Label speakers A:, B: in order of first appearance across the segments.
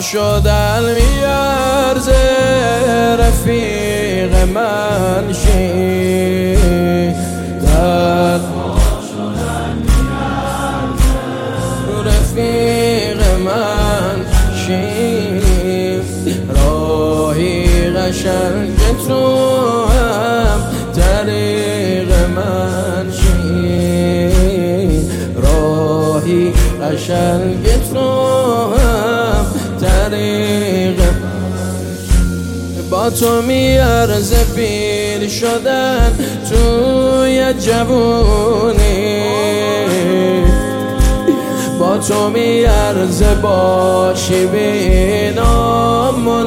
A: شدن میارزه رفیق من شی رفیق من شی راهی قشنگ تو هم طریق من شی راهی قشنگ تو هم طریق با تو میارزه پیر شدن توی جوونی با تو میارزه باشی بی نام و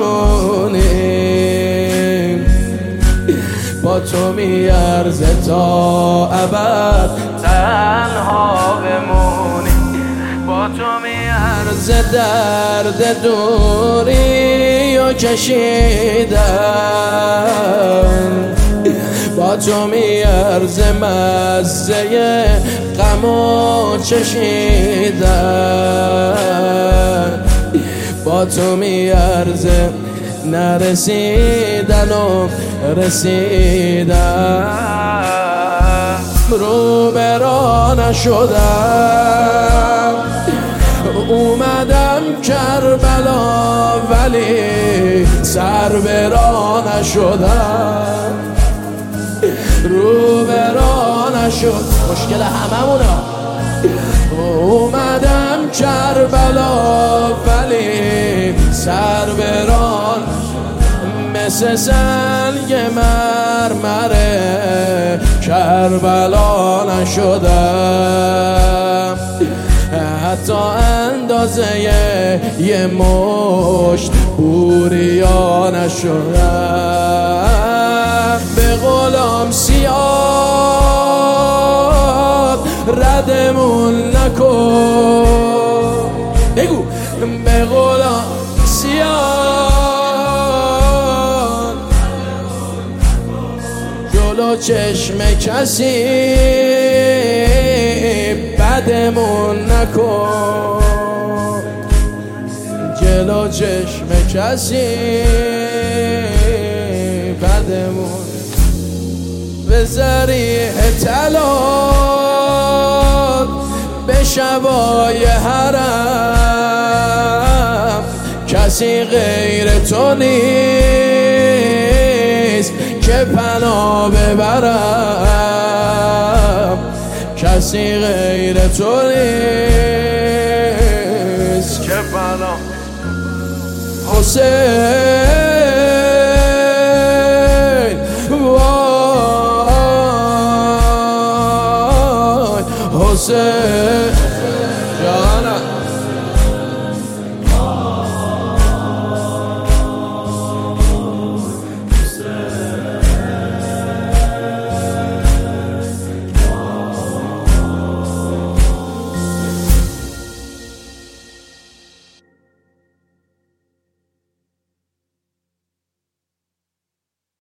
A: نشونی با تو میارزه تا ابد تنها بمونی با تو میارزه درد دوری و کشیدن با تو میارزه مزه غم و چشیدن با تو میارزه نرسیدن و رسیدن رو برا نشدم اومدم کربلا ولی سر برا نشدم رو برا نشد مشکل هممونا اومدم کربلا ولی سر برا مثل سنگ مرمره کربلا نشدم حتی اندازه یه مشت بوریا نشدم به غلام سیاد ردمون نکن بگو به غلام سیاد جلو چشم کسی بدمون نکن جلو چشم کسی بدمون به ذریح طلات به شبای حرم کسی غیر تو نیست که پناه ببرم کسی غیر تو نیست که پناه حسین